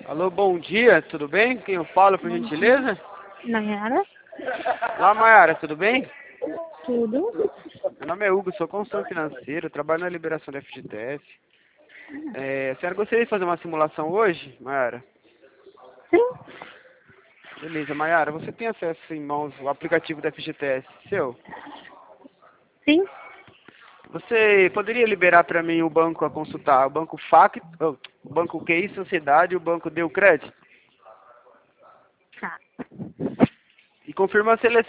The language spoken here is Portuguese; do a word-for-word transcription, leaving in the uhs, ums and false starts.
Alô, bom dia, tudo bem? Quem eu falo, por gentileza? Nayara? Olá, Mayara, tudo bem? Tudo? Meu nome é Hugo, sou consultor financeiro, trabalho na liberação da F G T S. É, a senhora gostaria de fazer uma simulação hoje, Mayara? Sim. Beleza, Mayara, você tem acesso em mãos ao aplicativo da F G T S seu? Sim. Você poderia liberar para mim o banco a consultar? O banco F A C, oh, o banco Q I Sociedade e o banco Deu Crédito? Tá. E confirma se ele é